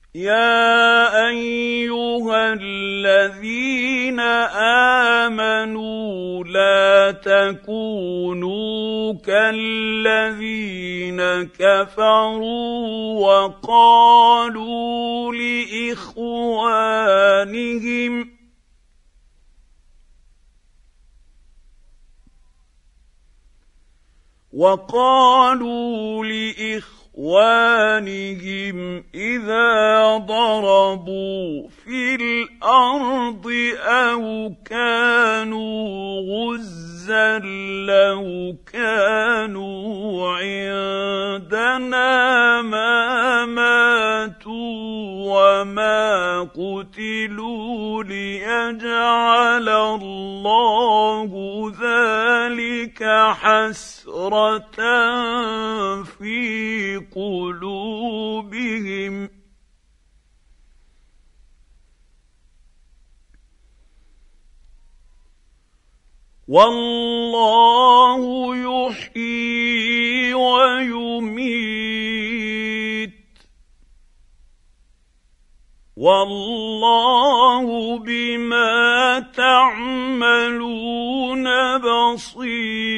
يا ايها الذين امنوا لا تكونوا كالذين كفروا وقالوا لإخوانهم إذا ضربوا في الأرض أو كانوا غزا لو كانوا عندنا ما ماتوا وما قتلوا ليجعل الله ذلك حسرة في قلوبهم والله يحيي ويميت والله بما تعملون بصير.